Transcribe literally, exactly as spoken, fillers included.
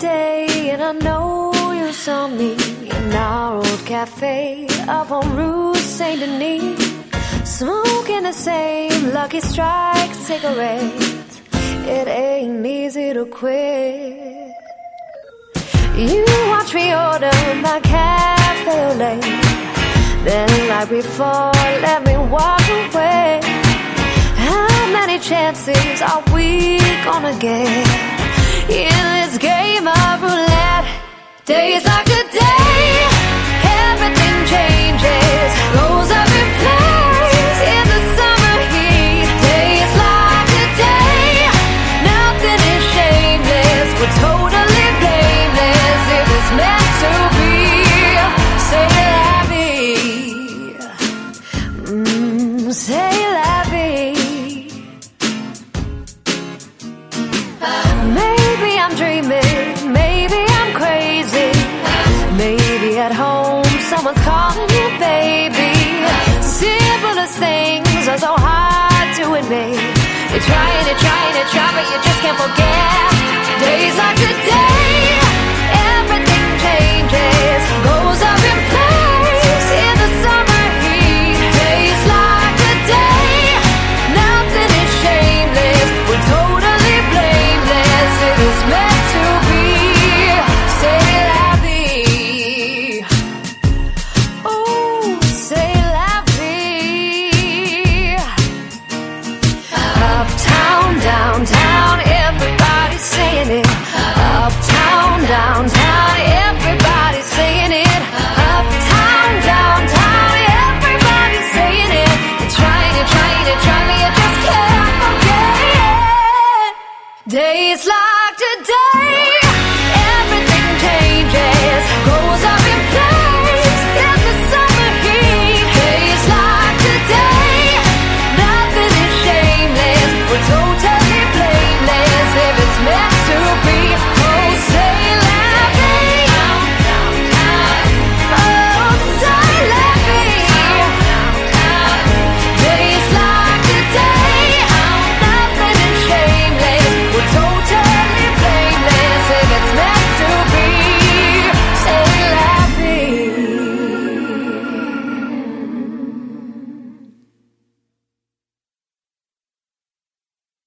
day, and I know you saw me in our old cafe up on Rue Saint Denis, smoking the same Lucky Strike cigarettes. It ain't easy to quit. You watch me order my cafe au lait, then like before, let me walk away. How many chances are we gonna get in this game of roulette? Days like today, everything changes, goes up in flames in the summer heat. Days like today, nothing is shameless, we're totally blameless. If it's meant to be, say la vie, mm, say la vie. Maybe I'm dreaming, maybe I'm crazy, maybe at home someone's calling you baby. Simplest things are so hard to admit. You're trying to, trying to, trying